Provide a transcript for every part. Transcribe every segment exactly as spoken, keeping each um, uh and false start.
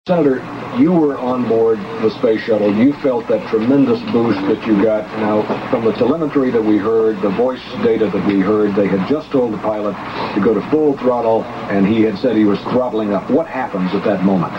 Senator, you were on board the space shuttle. You felt that tremendous boost that you got. Now, from the telemetry that we heard, the voice data that we heard, they had just told the pilot to go to full throttle, and he had said he was throttling up. What happens at that moment?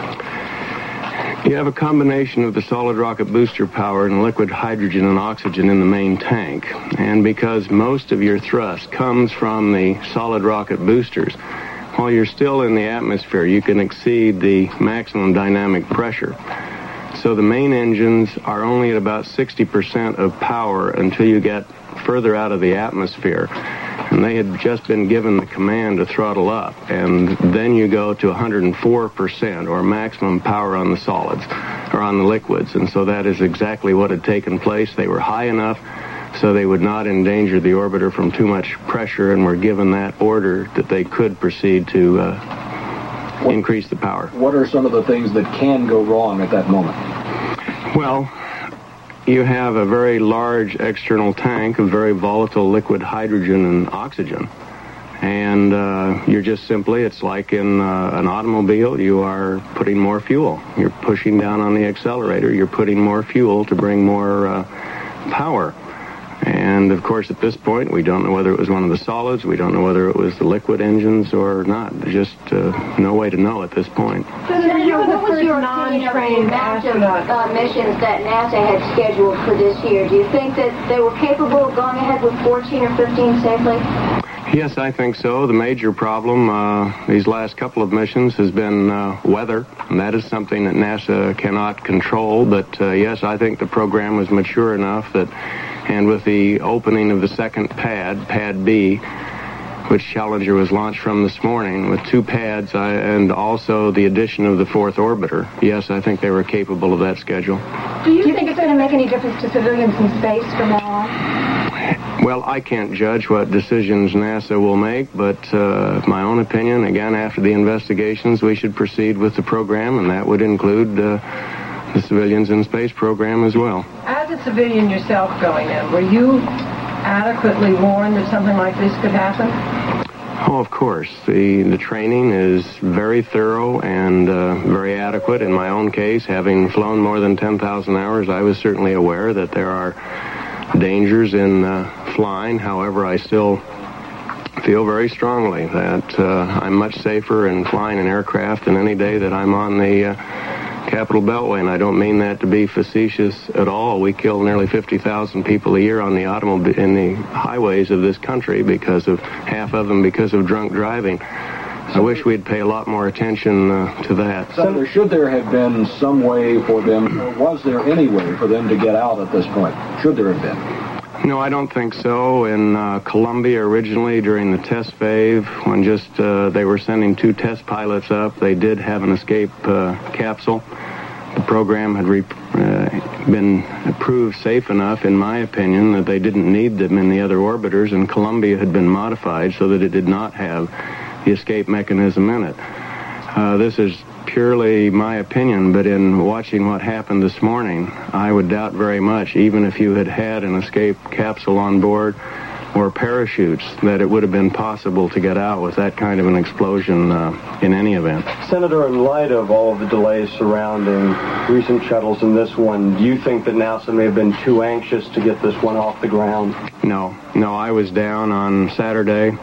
You have a combination of the solid rocket booster power and liquid hydrogen and oxygen in the main tank. And because most of your thrust comes from the solid rocket boosters, while you're still in the atmosphere, you can exceed the maximum dynamic pressure. So the main engines are only at about sixty percent of power until you get further out of the atmosphere. And they had just been given the command to throttle up. And then you go to one hundred four percent or maximum power on the solids, or on the liquids. And so that is exactly what had taken place. They were high enough so they would not endanger the orbiter from too much pressure, and were given that order that they could proceed to uh, what, increase the power. What are some of the things that can go wrong at that moment? Well, you have a very large external tank of very volatile liquid hydrogen and oxygen. And uh, you're just simply, it's like in uh, an automobile, you are putting more fuel. You're pushing down on the accelerator, you're putting more fuel to bring more uh, power. And, of course, at this point, we don't know whether it was one of the solids, we don't know whether it was the liquid engines or not. There's just uh, no way to know at this point. Senator, you were the first non-trained astronaut. Uh, missions that NASA had scheduled for this year. Do you think that they were capable of going ahead with fourteen or fifteen safely? Yes, I think so. The major problem uh, these last couple of missions has been uh, weather, and that is something that NASA cannot control. But, uh, yes, I think the program was mature enough that, and with the opening of the second pad, Pad B, which Challenger was launched from this morning, with two pads I, and also the addition of the fourth orbiter, yes, I think they were capable of that schedule. Do you, Do you think it's going to make any difference to civilians in space from now on? Well, I can't judge what decisions NASA will make, but uh, my own opinion, again, after the investigations, we should proceed with the program, and that would include uh, the civilians in space program as well. As a civilian yourself going in, were you adequately warned that something like this could happen? Oh, of course. The, the training is very thorough and uh, very adequate. In my own case, having flown more than ten thousand hours, I was certainly aware that there are dangers in uh, flying. However, I still feel very strongly that uh, I'm much safer in flying an aircraft than any day that I'm on the uh, Capital Beltway, and I don't mean that to be facetious at all. We kill nearly fifty thousand people a year on the automobile in the highways of this country, because of half of them because of drunk driving. I wish we'd pay a lot more attention uh, to that. Senator, should there have been some way for them, or was there any way for them to get out at this point? Should there have been? No, I don't think so. In uh, Columbia originally, during the test phase, when just uh, they were sending two test pilots up, they did have an escape uh, capsule. The program had re- uh, been proved safe enough, in my opinion, that they didn't need them in the other orbiters, and Columbia had been modified so that it did not have the escape mechanism in it. Uh, this is purely my opinion, but in watching what happened this morning, I would doubt very much, even if you had had an escape capsule on board or parachutes, that it would have been possible to get out with that kind of an explosion uh, in any event. Senator, in light of all of the delays surrounding recent shuttles and this one, do you think that NASA may have been too anxious to get this one off the ground? No. No, I was down on Saturday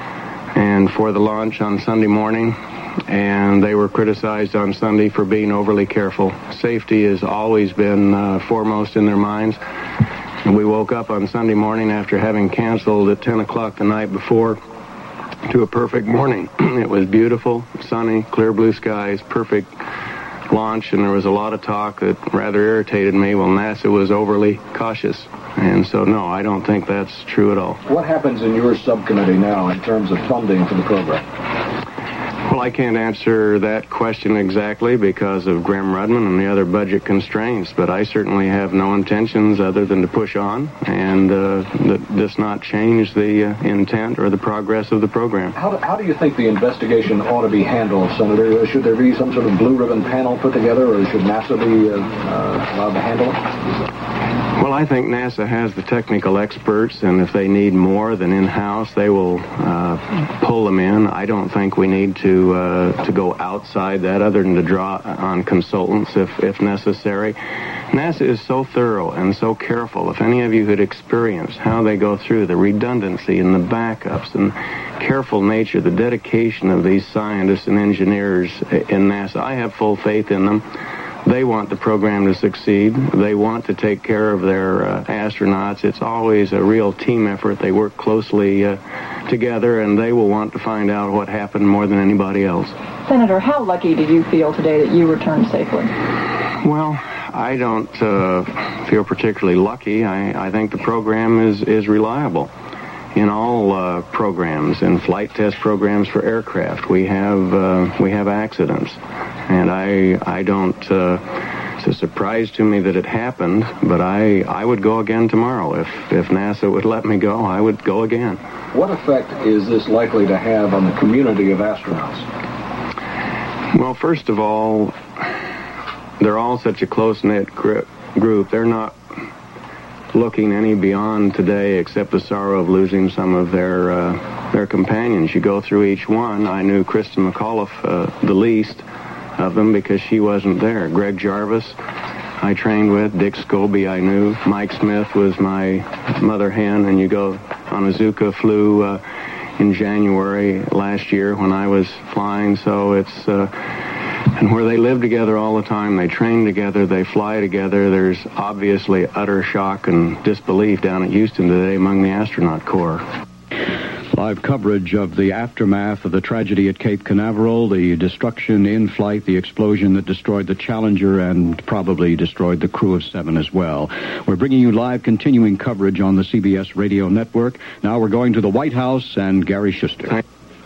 and for the launch on Sunday morning, and they were criticized on Sunday for being overly careful. Safety has always been uh, foremost in their minds. And we woke up on Sunday morning after having canceled at ten o'clock the night before to a perfect morning. It was beautiful, sunny, clear blue skies, perfect launch, and there was a lot of talk that rather irritated me. Well, NASA was overly cautious. And so, no, I don't think that's true at all. What happens in your subcommittee now in terms of funding for the program? Well, I can't answer that question exactly because of Gramm-Rudman and the other budget constraints, but I certainly have no intentions other than to push on and uh, that this not change the uh, intent or the progress of the program. How do, how do you think the investigation ought to be handled, Senator? Should there be some sort of blue ribbon panel put together, or should NASA be uh, uh, allowed to handle it? Well, I think NASA has the technical experts, and if they need more than in-house, they will uh, pull them in. I don't think we need to to uh, to go outside that other than to draw on consultants if, if necessary. NASA is so thorough and so careful. If any of you had experienced how they go through the redundancy and the backups and careful nature, the dedication of these scientists and engineers in NASA, I have full faith in them. They want the program to succeed. They want to take care of their uh, astronauts. It's always a real team effort. They work closely uh, together, and they will want to find out what happened more than anybody else. Senator, how lucky did you feel today that you returned safely? Well, I don't uh, feel particularly lucky. I, I think the program is, is reliable. In all uh, programs, in flight test programs for aircraft, we have uh, we have accidents, and I I don't. Uh, it's a surprise to me that it happened, but I I would go again tomorrow if if NASA would let me go. I would go again. What effect is this likely to have on the community of astronauts? Well, first of all, they're all such a close-knit group. They're not looking any beyond today except the sorrow of losing some of their uh, their companions. You go through each one. I knew Kristen McAuliffe uh, the least of them because she wasn't there. Greg Jarvis I trained with. Dick Scobie I knew. Mike Smith was my mother hen, and you go on Azuka flew uh, in January last year when I was flying, so it's uh, and where they live together all the time, they train together, they fly together. There's obviously utter shock and disbelief down at Houston today among the astronaut corps. Live coverage of the aftermath of the tragedy at Cape Canaveral, the destruction in flight, the explosion that destroyed the Challenger and probably destroyed the crew of seven as well. We're bringing you live continuing coverage on the C B S radio network. Now we're going to the White House and Gary Schuster.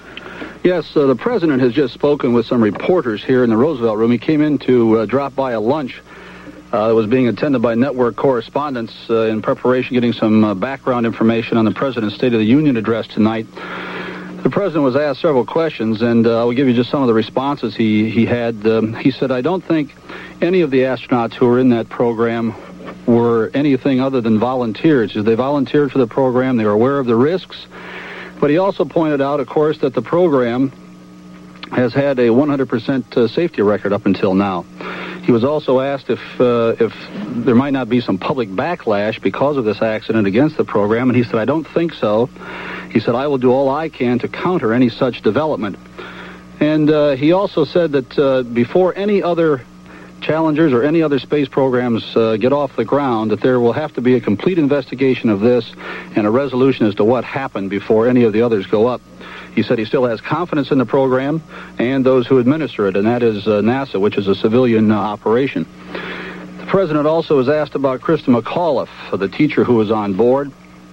Yes, uh, the president has just spoken with some reporters here in the Roosevelt Room. He came in to uh, drop by a lunch uh, that was being attended by network correspondents uh, in preparation, getting some uh, background information on the president's State of the Union address tonight. The president was asked several questions, and uh, I'll give you just some of the responses he, he had. Um, he said, I don't think any of the astronauts who were in that program were anything other than volunteers. They volunteered for the program. They were aware of the risks. But he also pointed out, of course, that the program has had a one hundred percent uh, safety record up until now. He was also asked if uh, if there might not be some public backlash because of this accident against the program, and he said, I don't think so. He said, I will do all I can to counter any such development. And uh, he also said that uh, before any other Challengers or any other space programs uh, get off the ground, that there will have to be a complete investigation of this and a resolution as to what happened before any of the others go up. He said he still has confidence in the program and those who administer it, and that is uh, NASA, which is a civilian uh, operation. The president also was asked about Kristen McAuliffe, the teacher who was on board,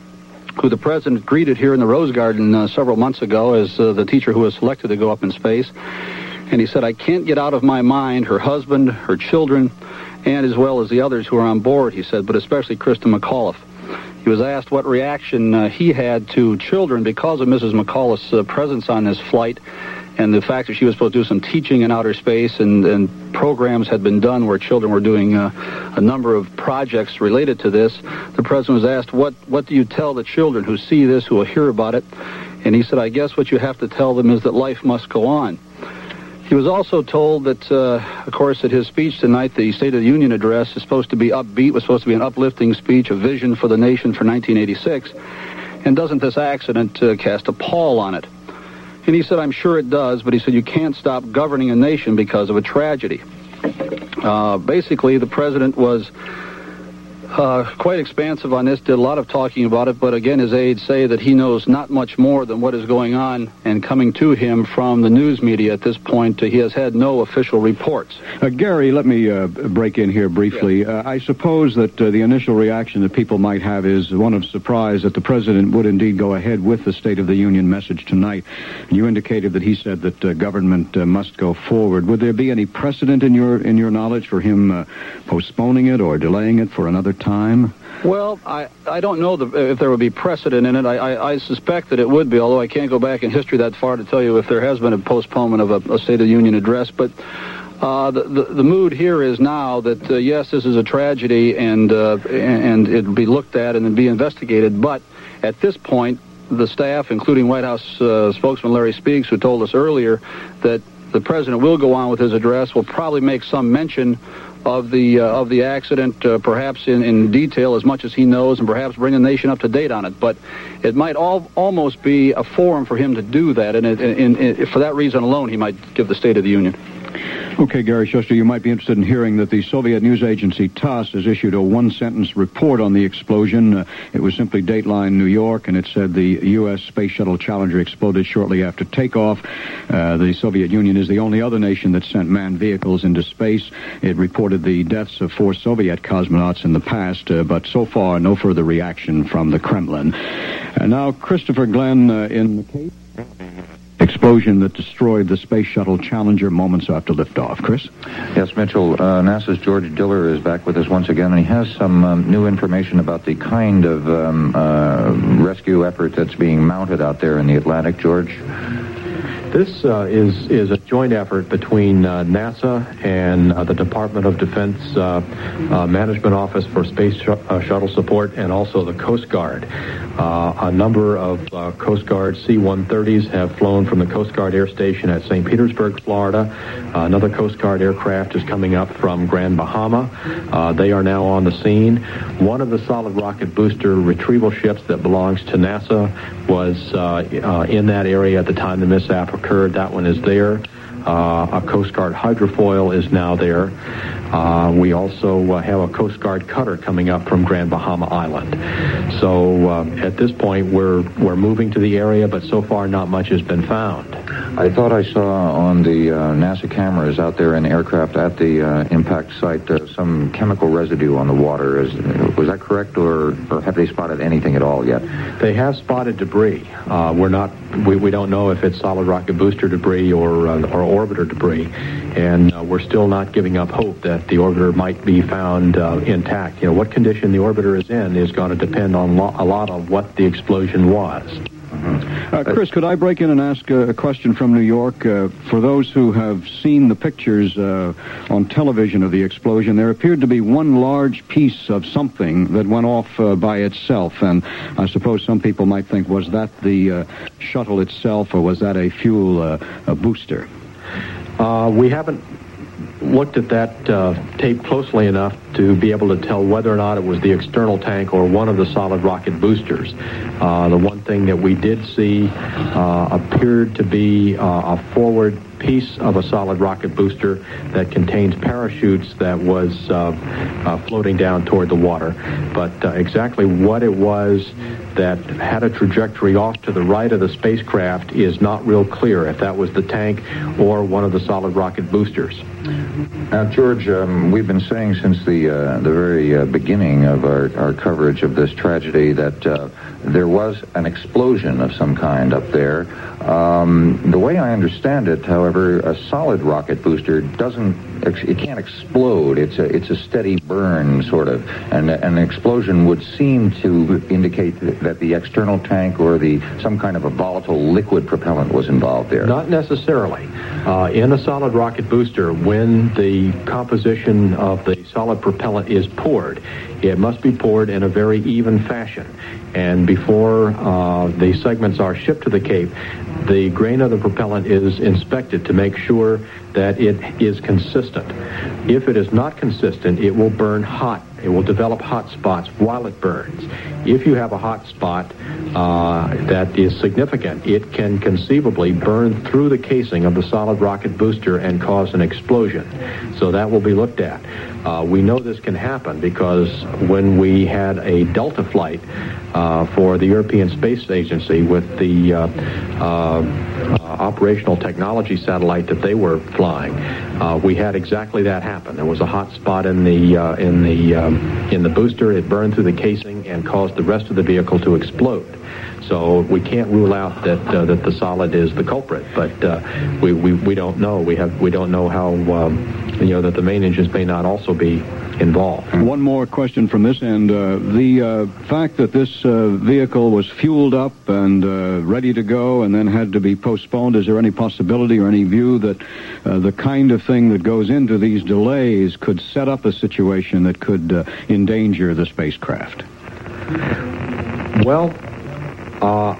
who the president greeted here in the Rose Garden uh, several months ago as uh, the teacher who was selected to go up in space. And he said, I can't get out of my mind her husband, her children, and as well as the others who are on board, he said, but especially Kristen McAuliffe. He was asked what reaction uh, he had to children because of Missus McAuliffe's uh, presence on this flight and the fact that she was supposed to do some teaching in outer space, and, and programs had been done where children were doing uh, a number of projects related to this. The president was asked, what, what do you tell the children who see this, who will hear about it? And he said, I guess what you have to tell them is that life must go on. He was also told that, uh, of course, at his speech tonight, the State of the Union address is supposed to be upbeat, was supposed to be an uplifting speech, a vision for the nation for nineteen eighty-six. And doesn't this accident uh, cast a pall on it? And he said, I'm sure it does, but he said, you can't stop governing a nation because of a tragedy. Uh, basically, the president was Uh, quite expansive on this, did a lot of talking about it, but again, his aides say that he knows not much more than what is going on and coming to him from the news media at this point. Uh, he has had no official reports. Uh, Gary, let me uh, break in here briefly. Yes. Uh, I suppose that uh, the initial reaction that people might have is one of surprise that the president would indeed go ahead with the State of the Union message tonight. You indicated that he said that uh, government uh, must go forward. Would there be any precedent in your in your knowledge for him uh, postponing it or delaying it for another time? Well, I, I don't know the, if there would be precedent in it. I, I, I suspect that it would be, although I can't go back in history that far to tell you if there has been a postponement of a, a State of the Union address. But uh, the, the the mood here is now that, uh, yes, this is a tragedy, and uh, and it'll be looked at and be investigated. But at this point, the staff, including White House uh, spokesman Larry Speakes, who told us earlier that the president will go on with his address, will probably make some mention of the uh, of the accident, uh, perhaps in, in detail as much as he knows, and perhaps bring the nation up to date on it. But it might all, almost be a forum for him to do that, and it, in, in, for that reason alone, he might give the State of the Union. Okay, Gary Shuster, you might be interested in hearing that the Soviet news agency TASS has issued a one-sentence report on the explosion. Uh, it was simply Dateline New York, and it said the U S Space Shuttle Challenger exploded shortly after takeoff. Uh, the Soviet Union is the only other nation that sent manned vehicles into space. It reported the deaths of four Soviet cosmonauts in the past, uh, but so far, no further reaction from the Kremlin. And now, Christopher Glenn uh, in the case. Explosion that destroyed the Space Shuttle Challenger moments after liftoff. Chris? Yes, Mitchell. Uh, NASA's George Diller is back with us once again, and he has some um, new information about the kind of um, uh, rescue effort that's being mounted out there in the Atlantic. George? This uh, is is a joint effort between uh, NASA and uh, the Department of Defense uh, uh, Management Office for Space sh- uh, Shuttle Support, and also the Coast Guard. Uh, a number of uh, Coast Guard C one thirties have flown from the Coast Guard Air Station at Saint Petersburg, Florida. Uh, another Coast Guard aircraft is coming up from Grand Bahama. Uh, they are now on the scene. One of the solid rocket booster retrieval ships that belongs to NASA was uh, uh, in that area at the time the mishap occurred. That one is there. Uh, a Coast Guard hydrofoil is now there. Uh, we also uh, have a Coast Guard cutter coming up from Grand Bahama Island. So uh, at this point, we're we're moving to the area, but so far not much has been found. I thought I saw on the uh, NASA cameras out there in the aircraft at the uh, impact site uh, some chemical residue on the water. Is, was that correct, or, or have they spotted anything at all yet? They have spotted debris. Uh, we're not. We, we don't know if it's solid rocket booster debris or uh, or orbiter debris, and uh, we're still not giving up hope that the orbiter might be found uh, intact. You know, what condition the orbiter is in is going to depend on lo- a lot of what the explosion was. Uh, Chris, could I break in and ask a question from New York? Uh, for those who have seen the pictures uh, on television of the explosion, there appeared to be one large piece of something that went off uh, by itself. And I suppose some people might think, was that the uh, shuttle itself, or was that a fuel uh, a booster? Uh, we haven't looked at that uh, tape closely enough to be able to tell whether or not it was the external tank or one of the solid rocket boosters. Uh, the one thing that we did see uh, appeared to be uh, a forward piece of a solid rocket booster that contains parachutes that was uh, uh, floating down toward the water. But uh, exactly what it was that had a trajectory off to the right of the spacecraft is not real clear, if that was the tank or one of the solid rocket boosters. Now, George, um, we've been saying since the uh, the very uh, beginning of our, our coverage of this tragedy that uh, there was an explosion of some kind up there. Um, the way I understand it, however, a solid rocket booster doesn't, it can't explode. It's a it's a steady burn, sort of, and an explosion would seem to indicate that the external tank or the some kind of a volatile liquid propellant was involved there. Not necessarily. Uh, in a solid rocket booster, when the composition of the solid propellant is poured, it must be poured in a very even fashion. And before uh, the segments are shipped to the Cape, the grain of the propellant is inspected to make sure that it is consistent. If it is not consistent, it will burn hot. It will develop hot spots while it burns. If you have a hot spot uh, that is significant, it can conceivably burn through the casing of the solid rocket booster and cause an explosion. So that will be looked at. Uh, we know this can happen because when we had a Delta flight uh, for the European Space Agency with the uh, uh, uh, operational technology satellite that they were flying, uh, we had exactly that happen. There was a hot spot in the uh, in the um, in the booster. It burned through the casing and caused the rest of the vehicle to explode. So we can't rule out that uh, that the solid is the culprit, but uh, we, we we don't know. We have we don't know how um, you know that the main engines may not also be involved. One more question from this end. Uh, the uh, fact that this uh, vehicle was fueled up and uh, ready to go and then had to be postponed, is there any possibility or any view that uh, the kind of thing that goes into these delays could set up a situation that could uh, endanger the spacecraft? Well, uh,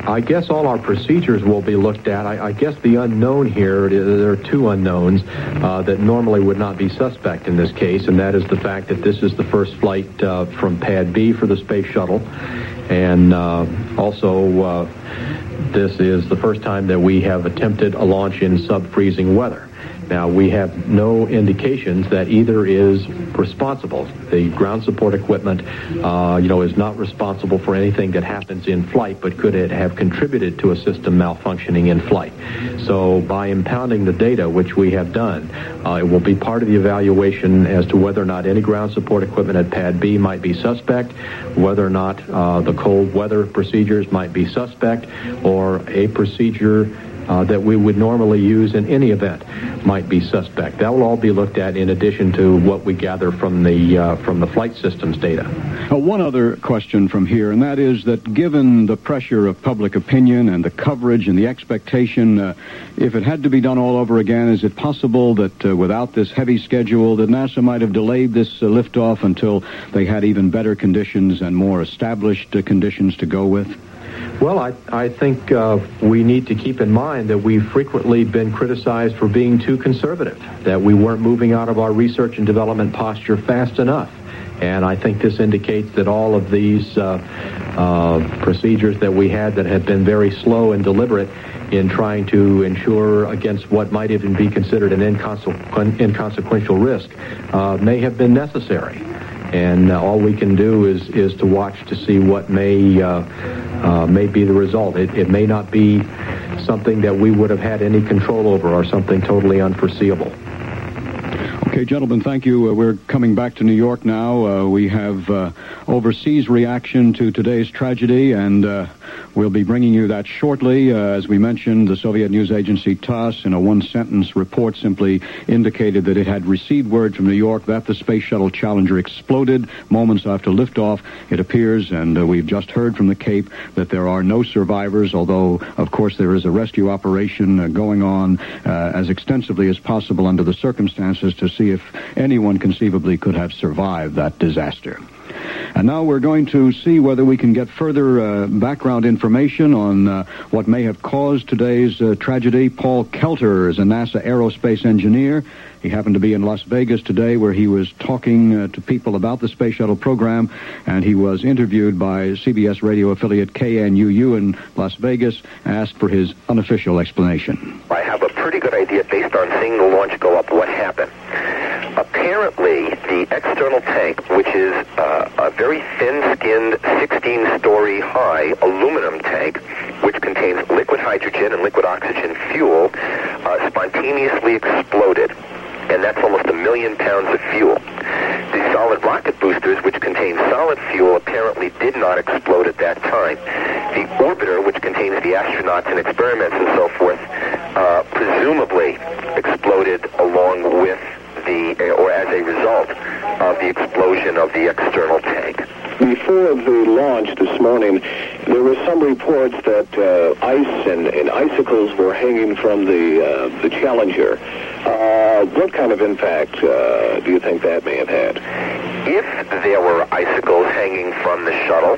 I guess all our procedures will be looked at. I, I guess the unknown here, there are two unknowns uh, that normally would not be suspect in this case, and that is the fact that this is the first flight uh, from Pad B for the Space Shuttle, and uh, also uh, this is the first time that we have attempted a launch in sub-freezing weather. Now, we have no indications that either is responsible. The ground support equipment, uh, you know, is not responsible for anything that happens in flight, but could it have contributed to a system malfunctioning in flight? So by impounding the data, which we have done, uh, it will be part of the evaluation as to whether or not any ground support equipment at Pad B might be suspect, whether or not uh, the cold weather procedures might be suspect, or a procedure Uh, that we would normally use in any event might be suspect. That will all be looked at in addition to what we gather from the uh, from the flight systems data. Uh, one other question from here, and that is that given the pressure of public opinion and the coverage and the expectation, uh, if it had to be done all over again, is it possible that uh, without this heavy schedule that NASA might have delayed this uh, liftoff until they had even better conditions and more established uh, conditions to go with? Well, I, I think uh, we need to keep in mind that we've frequently been criticized for being too conservative, that we weren't moving out of our research and development posture fast enough. And I think this indicates that all of these uh, uh, procedures that we had that have been very slow and deliberate in trying to ensure against what might even be considered an inconsequ- inconsequential risk uh, may have been necessary. And uh, all we can do is, is to watch to see what may uh, uh, may be the result. It, it may not be something that we would have had any control over or something totally unforeseeable. Okay, gentlemen, thank you. Uh, we're coming back to New York now. Uh, we have uh, overseas reaction to today's tragedy, and uh, we'll be bringing you that shortly. Uh, as we mentioned, the Soviet news agency TASS, in a one-sentence report, simply indicated that it had received word from New York that the Space Shuttle Challenger exploded moments after liftoff. It appears, and uh, we've just heard from the Cape, that there are no survivors, although, of course, there is a rescue operation uh, going on uh, as extensively as possible under the circumstances to see if anyone conceivably could have survived that disaster. And now we're going to see whether we can get further uh, background information on uh, what may have caused today's uh, tragedy. Paul Kelter is a NASA aerospace engineer. He happened to be in Las Vegas today, where he was talking uh, to people about the Space Shuttle program, and he was interviewed by C B S radio affiliate K N U U in Las Vegas, asked for his unofficial explanation. I have a pretty good idea, based on seeing the launch go up, what happened. Apparently, the external tank, which is uh, a very thin-skinned, sixteen-story high aluminum tank, which contains liquid hydrogen and liquid oxygen fuel, uh, spontaneously exploded. And that's almost a million pounds of fuel. The solid rocket boosters, which contain solid fuel, apparently did not explode at that time. The orbiter, which contains the astronauts and experiments and so forth, uh, presumably exploded along with the, or as a result of the explosion of the external tank. Before the launch this morning, there were some reports that uh, ice and, and icicles were hanging from the uh, the Challenger. Uh, what kind of impact uh, do you think that may have had? If there were icicles hanging from the shuttle,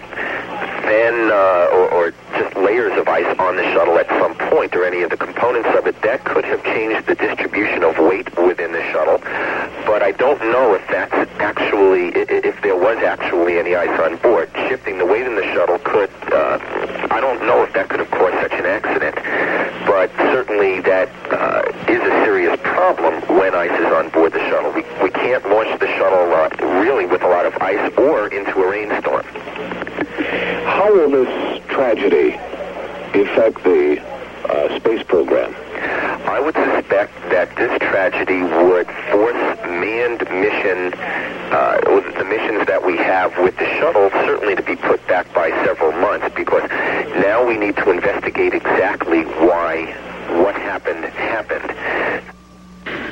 then, uh, or, or just layers of ice on the shuttle at some point, or any of the components of it, that could have changed the distribution of weight within the shuttle. But I don't know if that's actually, if there was actually any ice on board. Shifting the weight in the shuttle could, uh, I don't know if that could have caused such an accident. But certainly that uh, is a serious problem when ice is on board the shuttle. We, we can't launch the shuttle uh, really with a lot of ice or into a rainstorm. How will this tragedy affect the uh, space program? I would suspect that this tragedy would force manned mission, uh, the missions that we have with the shuttle, certainly to be put back by several months, because now we need to investigate exactly why what happened happened.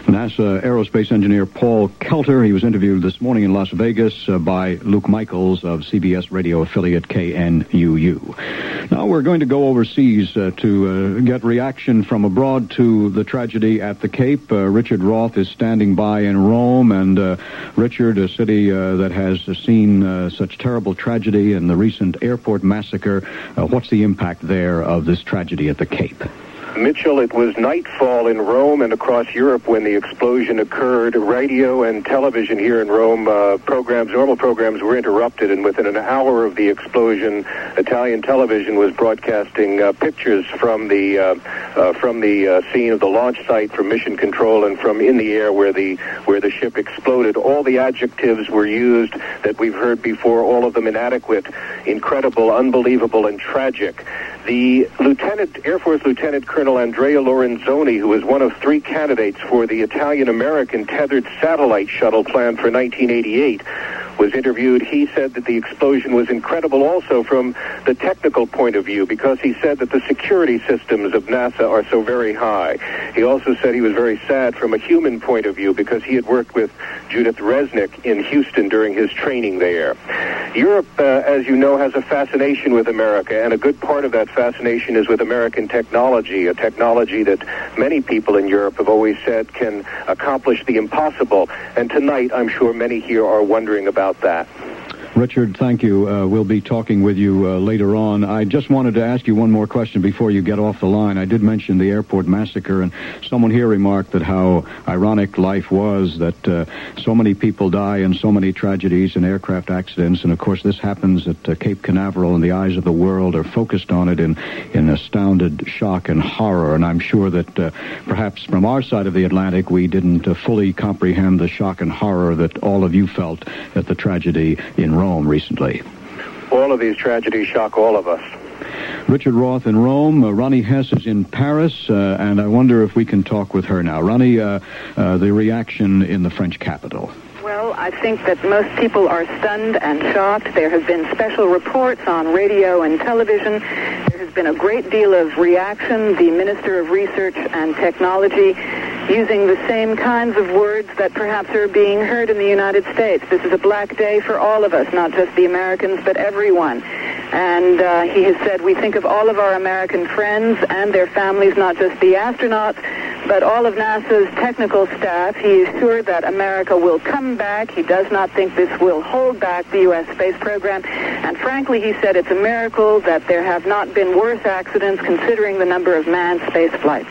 NASA aerospace engineer Paul Kelter. He was interviewed this morning in Las Vegas uh, by Luke Michaels of C B S radio affiliate K N U U. Now we're going to go overseas uh, to uh, get reaction from abroad to the tragedy at the Cape. Uh, Richard Roth is standing by in Rome, and uh, Richard, a city uh, that has seen uh, such terrible tragedy in the recent airport massacre, uh, what's the impact there of this tragedy at the Cape? Mitchell, it was nightfall in Rome and across Europe when the explosion occurred. Radio and television here in Rome, uh, programs, normal programs were interrupted, and within an hour of the explosion, Italian television was broadcasting uh, pictures from the uh, uh, from the uh, scene of the launch site, from mission control, and from in the air where the where the ship exploded. All the adjectives were used that we've heard before, all of them inadequate, incredible, unbelievable, and tragic. The Lieutenant, Air Force Lieutenant Colonel Andrea Lorenzoni, who was one of three candidates for the Italian-American tethered satellite shuttle planned for nineteen eighty-eight, was interviewed. He said that the explosion was incredible also from the technical point of view, because he said that the security systems of NASA are so very high. He also said he was very sad from a human point of view, because he had worked with Judith Resnick in Houston during his training there. Europe, uh, as you know, has a fascination with America, and a good part of that fascination is with American technology, a technology that many people in Europe have always said can accomplish the impossible. And tonight, I'm sure many here are wondering about that. Richard, thank you. Uh, we'll be talking with you uh, later on. I just wanted to ask you one more question before you get off the line. I did mention the airport massacre, and someone here remarked that how ironic life was, that uh, so many people die in so many tragedies and aircraft accidents, and of course this happens at uh, Cape Canaveral, and the eyes of the world are focused on it in, in astounded shock and horror, and I'm sure that uh, perhaps from our side of the Atlantic we didn't uh, fully comprehend the shock and horror that all of you felt at the tragedy in Rome. Rome recently. All of these tragedies shock all of us. Richard Roth in Rome. Uh, Ronnie Hess is in Paris, uh, and I wonder if we can talk with her now. Ronnie, uh, uh, the reaction in the French capital. Well, I think that most people are stunned and shocked. There have been special reports on radio and television. There has been a great deal of reaction. The Minister of Research and Technology using the same kinds of words that perhaps are being heard in the United States. This is a black day for all of us, not just the Americans, but everyone. And uh, he has said, we think of all of our American friends and their families, not just the astronauts, but all of NASA's technical staff. He is sure that America will come back. He does not think this will hold back the U S space program. And frankly, he said it's a miracle that there have not been worse accidents considering the number of manned space flights.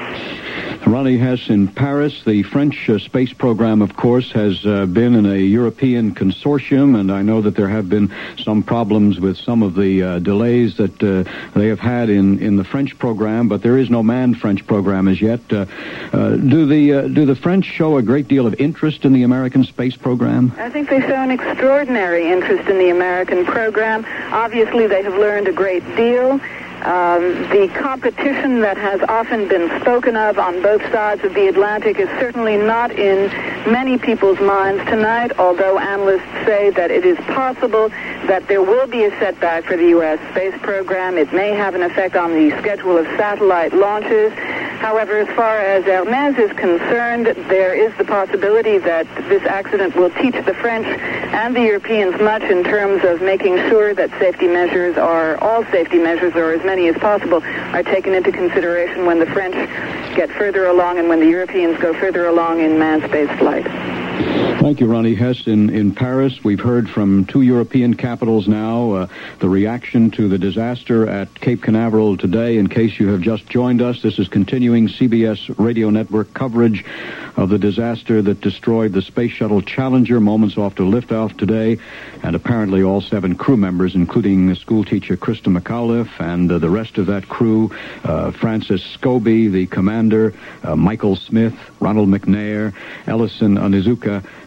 Ronnie Hess in Paris. The French uh, space program, of course, has uh, been in a European consortium, and I know that there have been some problems with some of the uh, delays that uh, they have had in, in the French program, but there is no manned French program as yet. Uh, uh, do the uh, do the French show a great deal of interest in the American space program? I think they show an extraordinary interest in the American program. Obviously, they have learned a great deal. Um, the competition that has often been spoken of on both sides of the Atlantic is certainly not in many people's minds tonight, although analysts say that it is possible that there will be a setback for the U S space program. It may have an effect on the schedule of satellite launches. However, as far as Hermes is concerned, there is the possibility that this accident will teach the French and the Europeans much in terms of making sure that safety measures are, all safety measures, or as many as possible, are taken into consideration when the French get further along and when the Europeans go further along in manned space flight. Thank you, Ronnie Hess in, in Paris. We've heard from two European capitals now, uh, the reaction to the disaster at Cape Canaveral today. In case you have just joined us, this is continuing C B S Radio Network coverage of the disaster that destroyed the Space Shuttle Challenger moments after liftoff today, and apparently all seven crew members, including schoolteacher Krista McAuliffe and uh, the rest of that crew, uh, Francis Scobie, the commander, uh, Michael Smith, Ronald McNair, Ellison Onizuka,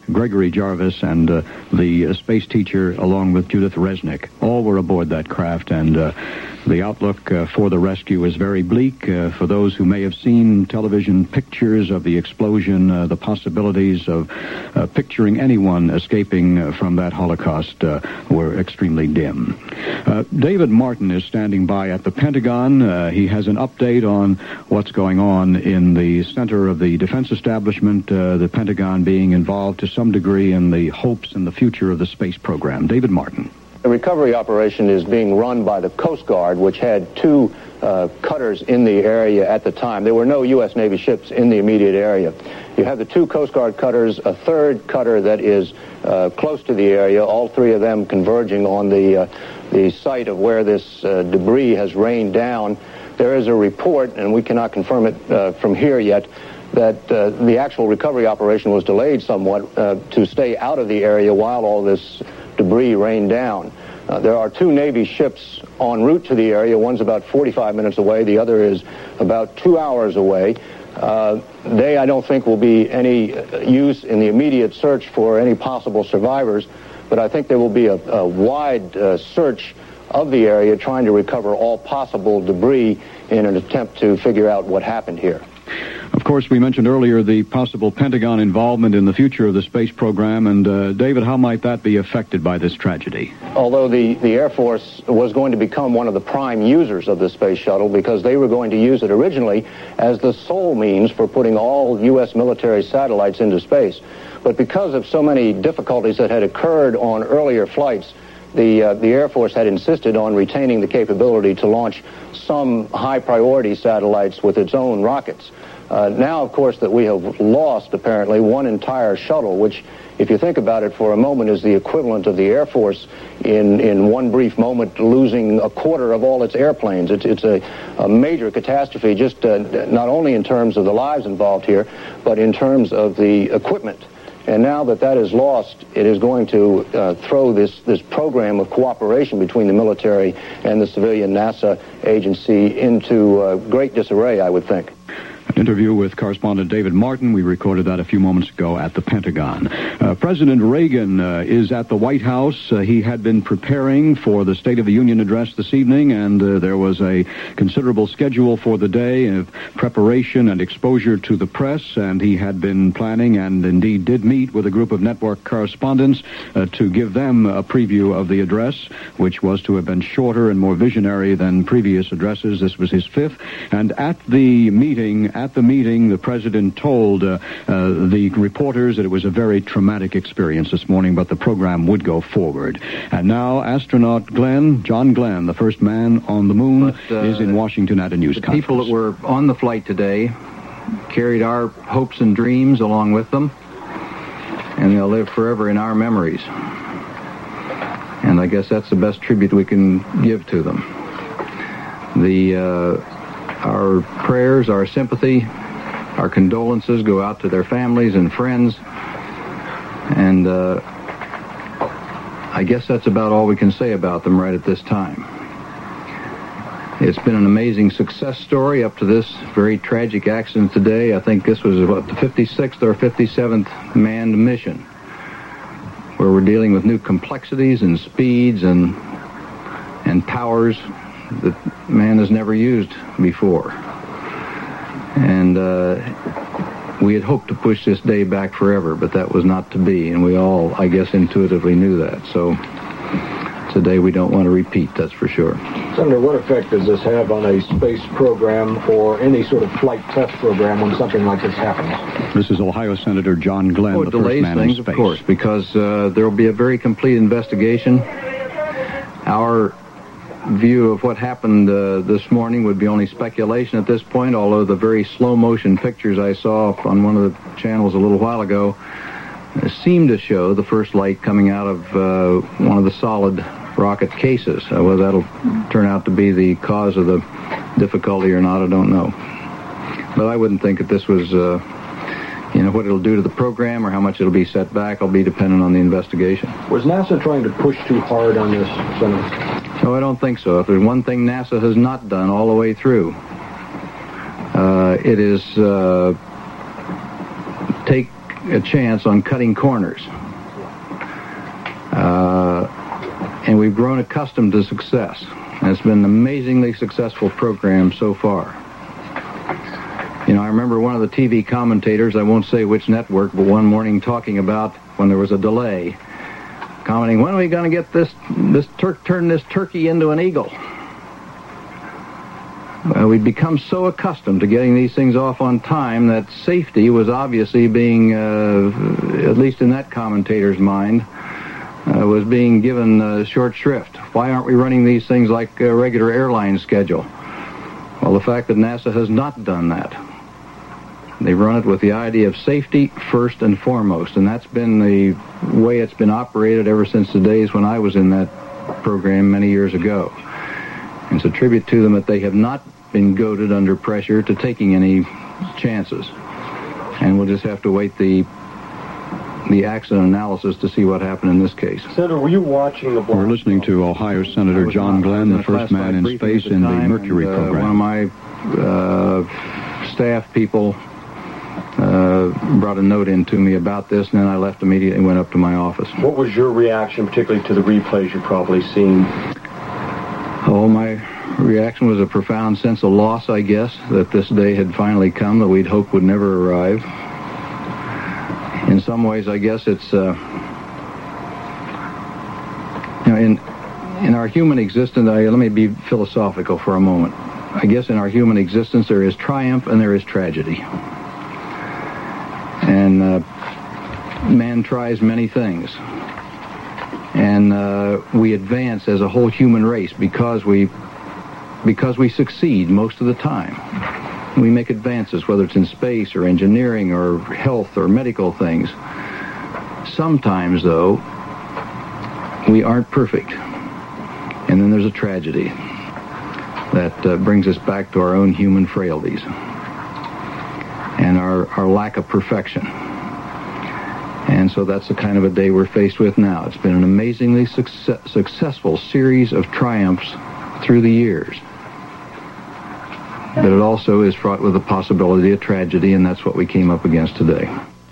Gregory Jarvis, and uh, the uh, space teacher, along with Judith Resnick. All were aboard that craft, and uh, the outlook uh, for the rescue is very bleak. Uh, for those who may have seen television pictures of the explosion, uh, the possibilities of uh, picturing anyone escaping uh, from that Holocaust uh, were extremely dim. Uh, David Martin is standing by at the Pentagon. Uh, he has an update on what's going on in the center of the defense establishment, uh, the Pentagon being involved to some degree in the hopes and the future of the space program. David Martin. The recovery operation is being run by the Coast Guard, which had two uh, cutters in the area at the time. There were no U S Navy ships in the immediate area. You have the two Coast Guard cutters, a third cutter that is uh, close to the area, all three of them converging on the, uh, the site of where this uh, debris has rained down. There is a report, and we cannot confirm it uh, from here yet, that uh, the actual recovery operation was delayed somewhat uh, to stay out of the area while all this debris rained down. Uh, there are two Navy ships en route to the area. One's about forty-five minutes away. The other is about two hours away. Uh, they, I don't think, will be any use in the immediate search for any possible survivors, but I think there will be a, a wide uh, search of the area trying to recover all possible debris in an attempt to figure out what happened here. Of course, we mentioned earlier the possible Pentagon involvement in the future of the space program, and uh, David, how might that be affected by this tragedy? Although the, the Air Force was going to become one of the prime users of the space shuttle because they were going to use it originally as the sole means for putting all U S military satellites into space. But because of so many difficulties that had occurred on earlier flights, the, uh, the Air Force had insisted on retaining the capability to launch some high-priority satellites with its own rockets. Uh, now, of course, that we have lost, apparently, one entire shuttle, which, if you think about it for a moment, is the equivalent of the Air Force in, in one brief moment losing a quarter of all its airplanes. It's, it's a, a major catastrophe, just uh, not only in terms of the lives involved here, but in terms of the equipment. And now that that is lost, it is going to uh, throw this, this program of cooperation between the military and the civilian NASA agency into uh, great disarray, I would think. An interview with correspondent David Martin. We recorded that a few moments ago at the Pentagon. Uh, President Reagan uh, is at the White House. Uh, he had been preparing for the State of the Union address this evening, and uh, there was a considerable schedule for the day of preparation and exposure to the press, and he had been planning and indeed did meet with a group of network correspondents uh, to give them a preview of the address, which was to have been shorter and more visionary than previous addresses. This was his fifth. And at the meeting, At the meeting, the president told uh, uh, the reporters that it was a very traumatic experience this morning, but the program would go forward. And now, astronaut Glenn, John Glenn, the first man on the moon, but, uh, is in Washington at a news the conference. People that were on the flight today carried our hopes and dreams along with them, and they'll live forever in our memories. And I guess that's the best tribute we can give to them. The... Uh, Our prayers, our sympathy, our condolences go out to their families and friends. And uh, I guess that's about all we can say about them right at this time. It's been an amazing success story up to this very tragic accident today. I think this was what, the fifty-sixth or fifty-seventh manned mission, where we're dealing with new complexities and speeds and and powers that man has never used before. And uh, we had hoped to push this day back forever, but that was not to be, and we all, I guess, intuitively knew that. So it's a day we don't want to repeat, that's for sure. Senator, what effect does this have on a space program or any sort of flight test program when something like this happens? This is Ohio Senator John Glenn, oh, the delays first man things, in space. Of course, because uh, there will be a very complete investigation. Our view of what happened uh, this morning would be only speculation at this point, although the very slow-motion pictures I saw on one of the channels a little while ago uh, seemed to show the first light coming out of uh, one of the solid rocket cases. Uh, whether that'll turn out to be the cause of the difficulty or not, I don't know. But I wouldn't think that this was, uh, you know, what it'll do to the program or how much it'll be set back will be dependent on the investigation. Was NASA trying to push too hard on this, Senator? No, I don't think so. If there's one thing NASA has not done all the way through, uh, it is uh, take a chance on cutting corners. Uh, and we've grown accustomed to success. And it's been an amazingly successful program so far. You know, I remember one of the T V commentators, I won't say which network, but one morning talking about when there was a delay, commenting, when are we going to get this, this tur- turn this turkey into an eagle? Well, we'd become so accustomed to getting these things off on time that safety was obviously being, uh, at least in that commentator's mind, uh, was being given uh, short shrift. Why aren't we running these things like a regular airline schedule? Well, the fact that NASA has not done that. They run it with the idea of safety first and foremost, and that's been the way it's been operated ever since the days when I was in that program many years ago. And it's a tribute to them that they have not been goaded under pressure to taking any chances. And we'll just have to wait the the accident analysis to see what happened in this case. Senator, were you watching the... We're listening to Ohio Senator John Glenn, the first man in space in the Mercury and, uh, program. One of my uh, staff people uh, brought a note in to me about this, and then I left immediately and went up to my office. What was your reaction, particularly to the replays you've probably seen? Oh, my reaction was a profound sense of loss, I guess, that this day had finally come that we'd hoped would never arrive. In some ways, I guess it's, uh, you know, in in our human existence, I, let me be philosophical for a moment. I guess in our human existence, there is triumph and there is tragedy. And uh, man tries many things. And uh, we advance as a whole human race because we because we succeed most of the time. We make advances, whether it's in space or engineering or health or medical things. Sometimes, though, we aren't perfect. And then there's a tragedy that uh, brings us back to our own human frailties and our, our lack of perfection. And so that's the kind of a day we're faced with now. It's been an amazingly success, successful series of triumphs through the years. But it also is fraught with the possibility of tragedy, and that's what we came up against today.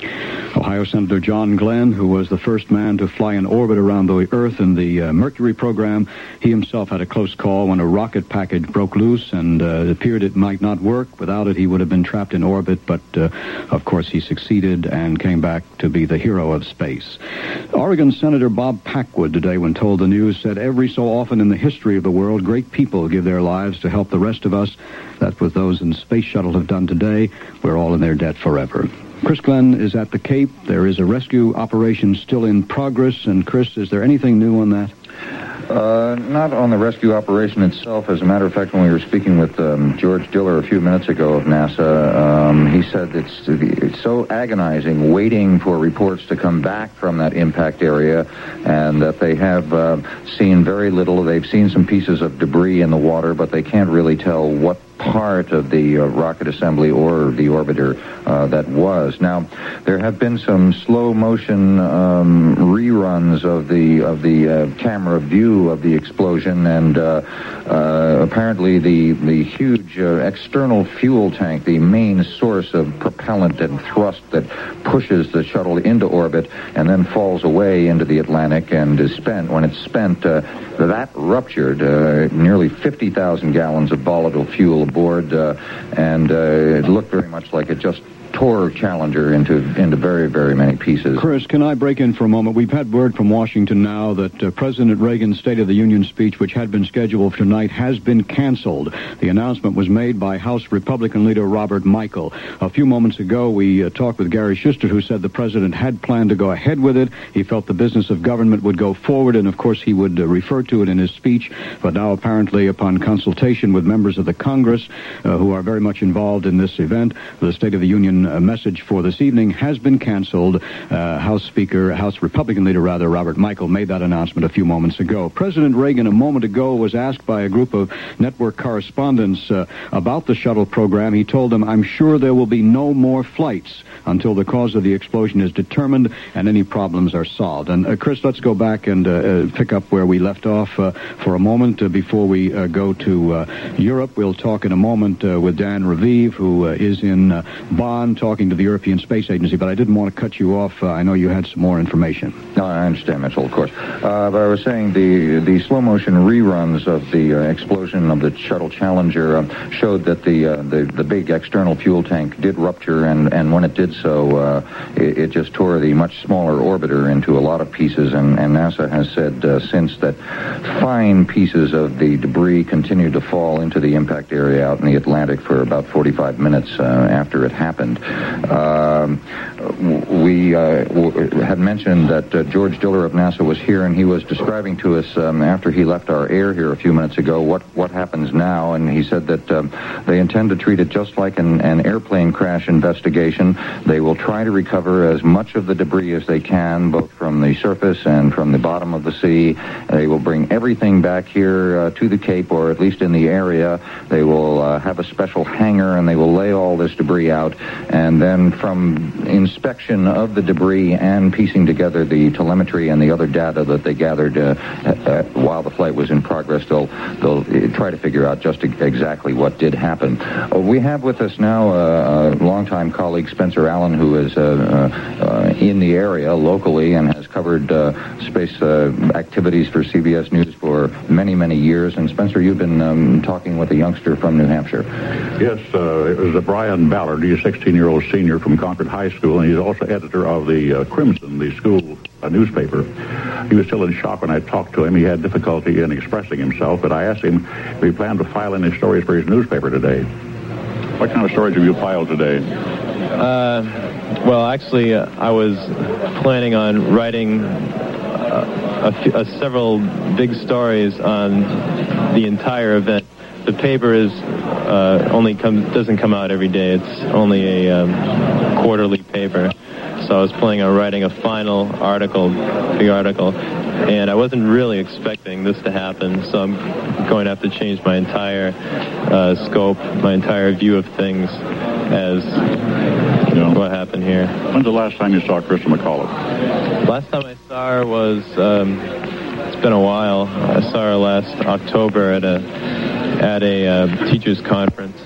Ohio Senator John Glenn, who was the first man to fly in orbit around the Earth in the uh, Mercury program, he himself had a close call when a rocket package broke loose, and uh, it appeared it might not work. Without it, he would have been trapped in orbit, but uh, of course he succeeded and came back to be the hero of space. Oregon Senator Bob Packwood today, when told the news, said every so often in the history of the world, great people give their lives to help the rest of us. That's what those in the Space Shuttle have done today. We're all in their debt forever. Chris Glenn is at the Cape. There is a rescue operation still in progress. And, Chris, is there anything new on that? Uh, not on the rescue operation itself. As a matter of fact, when we were speaking with um, George Diller a few minutes ago of NASA, um, he said it's, it's so agonizing waiting for reports to come back from that impact area, and that they have uh, seen very little. They've seen some pieces of debris in the water, but they can't really tell what part of the uh, rocket assembly or the orbiter uh, that was. Now, there have been some slow motion um, reruns of the of the uh, camera view of the explosion, and uh, uh, apparently the the huge uh, external fuel tank, the main source of propellant and thrust that pushes the shuttle into orbit and then falls away into the Atlantic and is spent. When it's spent, uh, that ruptured. Uh, nearly fifty thousand gallons of volatile fuel aboard, uh, and uh, it looked very much like it just tore Challenger into into very, very many pieces. Chris, can I break in for a moment? We've had word from Washington now that uh, President Reagan's State of the Union speech, which had been scheduled for tonight, has been canceled. The announcement was made by House Republican leader Robert Michael. A few moments ago, we uh, talked with Gary Schuster, who said the president had planned to go ahead with it. He felt the business of government would go forward, and of course he would uh, refer to it in his speech. But now, apparently, upon consultation with members of the Congress uh, who are very much involved in this event, the State of the Union uh, message for this evening has been canceled. Uh, House Speaker, House Republican leader, rather, Robert Michael made that announcement a few moments ago. President Reagan, a moment ago, was asked by a group of network correspondents uh, about the shuttle program. He told them, "I'm sure there will be no more flights until the cause of the explosion is determined and any problems are solved." And, uh, Chris, let's go back and uh, uh, pick up where we left off uh, for a moment uh, before we uh, go to uh, Europe. We'll talk in a moment uh, with Dan Raviv, who uh, is in uh, Bonn, talking to the European Space Agency, but I didn't want to cut you off. Uh, I know you had some more information. No, I understand, Mitchell, of course. Uh, but I was saying the the slow-motion reruns of the uh, explosion of the Shuttle Challenger uh, showed that the, uh, the the big external fuel tank did rupture, and, and when it did so, uh, it, it just tore the much smaller orbiter into a lot of pieces, and, and NASA has said uh, since that fine pieces of the debris continued to fall into the impact area out in the Atlantic for about forty-five minutes uh, after it happened. Um, we uh, w- had mentioned that uh, George Diller of NASA was here, and he was describing to us um, after he left our air here a few minutes ago what, what happens now, and he said that um, they intend to treat it just like an, an airplane crash investigation. They will try to recover as much of the debris as they can, both from the surface and from the bottom of the sea. They will bring everything back here uh, to the Cape, or at least in the area. They will uh, have a special hangar, and they will lay all this debris out, and then from inspection of the debris and piecing together the telemetry and the other data that they gathered uh, uh, while the flight was in progress, they'll they'll uh, try to figure out just exactly what did happen. Uh, we have with us now uh, a longtime colleague, Spencer Allen, who is uh, uh, in the area locally and has covered uh, space uh, activities for C B S News for many, many years. And Spencer, you've been um, talking with a youngster from New Hampshire. Yes, uh, it was uh, Brian Ballard. He's a sixteen-year-old senior from Concord High School, and he's also editor of the uh, Crimson, the school uh, newspaper. He was still in shock when I talked to him. He had difficulty in expressing himself, but I asked him if he planned to file any stories for his newspaper today. What kind of stories have you filed today? Uh, well, actually, uh, I was planning on writing uh, a few, uh, several big stories on the entire event. The paper is uh, only comes doesn't come out every day. It's only a um, quarterly paper. So I was planning on writing a final article, big article, and I wasn't really expecting this to happen. So I'm going to have to change my entire uh, scope, my entire view of things as yeah. what happened here. When's the last time you saw Krista McAuliffe? Last time I saw her was, um, it's been a while. I saw her last October at a at a uh, teachers' conference.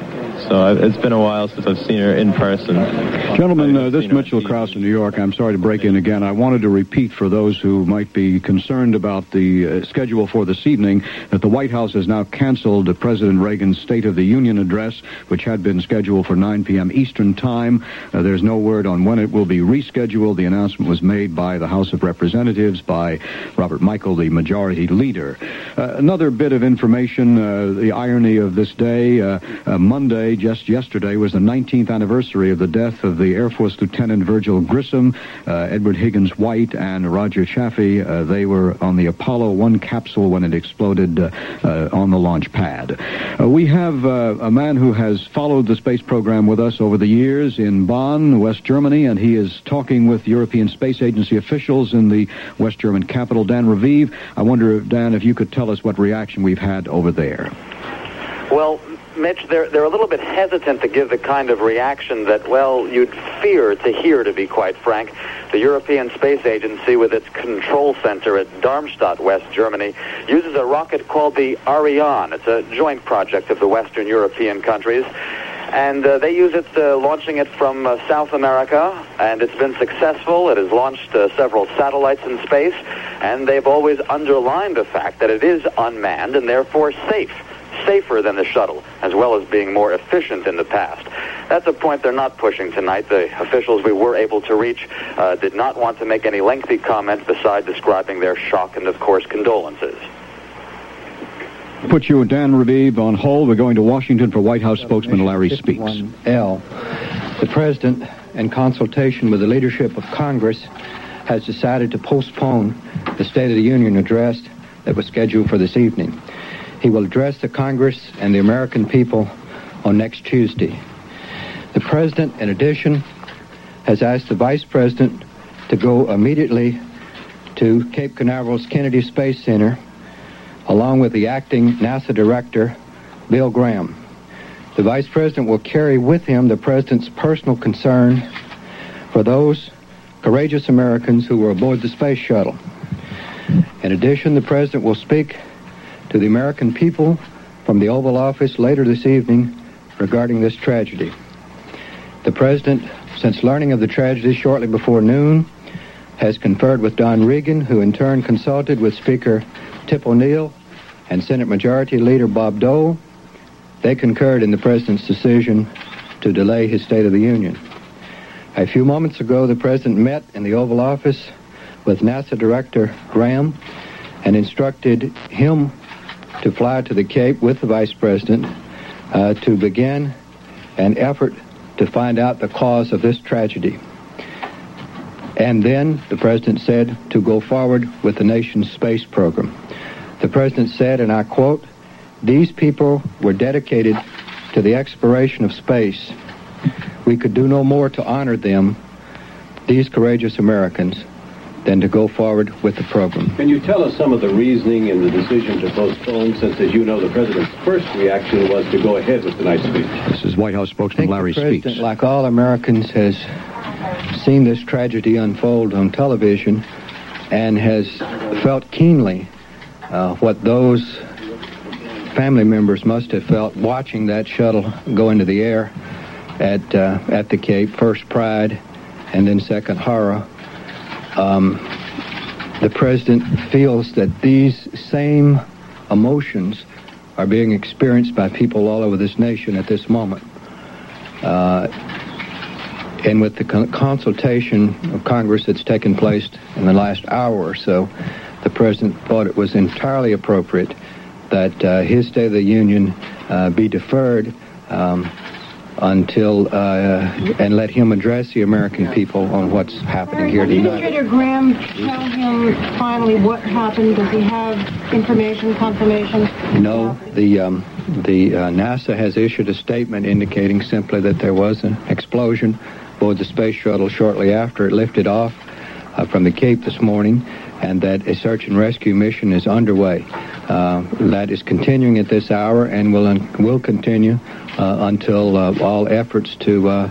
So it's been a while since I've seen her in person. Gentlemen, uh, this is Mitchell Krause in New York. I'm sorry to break in again. I wanted to repeat for those who might be concerned about the uh, schedule for this evening that the White House has now canceled uh, President Reagan's State of the Union address, which had been scheduled for nine p.m. Eastern Time. Uh, there's no word on when it will be rescheduled. The announcement was made by the House of Representatives, by Robert Michael, the majority leader. Uh, another bit of information, uh, the irony of this day, uh, uh, Monday, just yesterday, was the nineteenth anniversary of the death of the Air Force Lieutenant Virgil Grissom, uh, Edward Higgins White, and Roger Chaffee. Uh, they were on the Apollo one capsule when it exploded uh, uh, on the launch pad. Uh, we have uh, a man who has followed the space program with us over the years in Bonn, West Germany, and he is talking with European Space Agency officials in the West German capital. Dan Raviv, I wonder, Dan, if you could tell us what reaction we've had over there. Well, Mitch, they're, they're a little bit hesitant to give the kind of reaction that, well, you'd fear to hear, to be quite frank. The European Space Agency, with its control center at Darmstadt, West Germany, uses a rocket called the Ariane. It's a joint project of the Western European countries. And uh, they use it, uh, launching it from uh, South America, and it's been successful. It has launched uh, several satellites in space, and they've always underlined the fact that it is unmanned and therefore safe. Safer than the shuttle, as well as being more efficient in the past. That's a point they're not pushing tonight. The officials we were able to reach uh, did not want to make any lengthy comments besides describing their shock and, of course, condolences. Put you, Dan Raviv, on hold. We're going to Washington for White House spokesman Larry Speaks. L. The President, in consultation with the leadership of Congress, has decided to postpone the State of the Union address that was scheduled for this evening. He will address the Congress and the American people on next Tuesday. The President, in addition, has asked the Vice President to go immediately to Cape Canaveral's Kennedy Space Center, along with the acting NASA Director, Bill Graham. The Vice President will carry with him the President's personal concern for those courageous Americans who were aboard the space shuttle. In addition, the President will speak to the American people from the Oval Office later this evening regarding this tragedy. The President, since learning of the tragedy shortly before noon, has conferred with Don Regan, who in turn consulted with Speaker Tip O'Neill and Senate Majority Leader Bob Dole. They concurred in the President's decision to delay his State of the Union. A few moments ago, the President met in the Oval Office with NASA Director Graham and instructed him to fly to the Cape with the Vice President uh, to begin an effort to find out the cause of this tragedy. And then the President said to go forward with the nation's space program. The President said, and I quote, "These people were dedicated to the exploration of space. We could do no more to honor them, these courageous Americans, than to go forward with the program." Can you tell us some of the reasoning in the decision to postpone, since, as you know, the President's first reaction was to go ahead with tonight's speech? This is White House spokesman Larry The President, Speaks. like all Americans, has seen this tragedy unfold on television and has felt keenly uh, what those family members must have felt watching that shuttle go into the air at uh, at the Cape, first pride and then second horror. Um, the President feels that these same emotions are being experienced by people all over this nation at this moment. Uh, and with the con- consultation of Congress that's taken place in the last hour or so, the President thought it was entirely appropriate that uh, his State of the Union uh, be deferred um, until, uh, and let him address the American people on what's happening here Did tonight. Administrator Graham tell him finally what happened? Does he have information, confirmation? No, the um, the uh, NASA has issued a statement indicating simply that there was an explosion aboard the space shuttle shortly after it lifted off uh, from the Cape this morning, and that a search and rescue mission is underway. Uh, that is continuing at this hour and will un- will continue uh, until uh, all efforts to uh,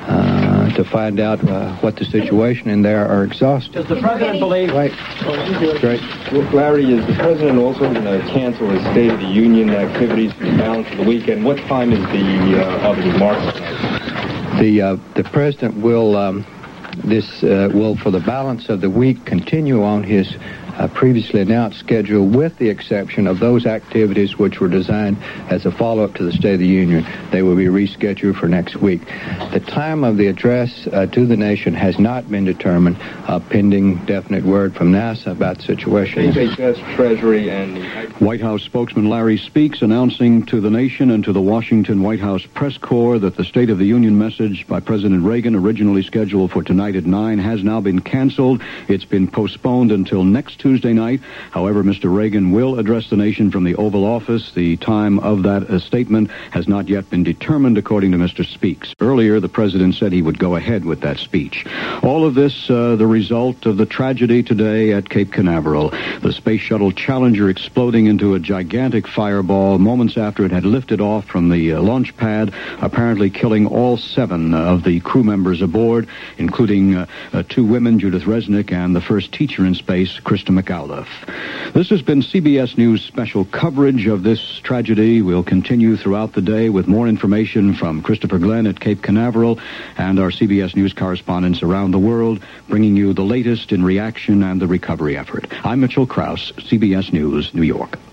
uh, to find out uh, what the situation in there are exhausted. Does the President believe... Right. Great. Larry, is the President also going to cancel his State of the Union activities for the balance of the weekend? What time is the uh, of the march tonight? The uh, the President will um, this uh, will for the balance of the week continue on his uh, previously announced schedule, with the exception of those activities which were designed as a follow-up to the State of the Union. They will be rescheduled for next week. The time of the address uh, to the nation has not been determined, uh, pending definite word from NASA about the situation. H H S, Treasury, and... White House spokesman Larry Speaks announcing to the nation and to the Washington White House press corps that the State of the Union message by President Reagan, originally scheduled for tonight at nine, has now been canceled. It's been postponed until next Tuesday night. However, Mister Reagan will address the nation from the Oval Office. The time of that uh, statement has not yet been determined, according to Mister Speaks. Earlier, the President said he would go ahead with that speech. All of this, uh, the result of the tragedy today at Cape Canaveral. The Space Shuttle Challenger exploding into a gigantic fireball moments after it had lifted off from the uh, launch pad, apparently killing all seven of the crew members aboard, including uh, uh, two women, Judith Resnick, and the first teacher in space, Krista McAuliffe. This has been C B S News special coverage of this tragedy. We'll continue throughout the day with more information from Christopher Glenn at Cape Canaveral and our C B S News correspondents around the world, bringing you the latest in reaction and the recovery effort. I'm Mitchell Krause, C B S News, New York.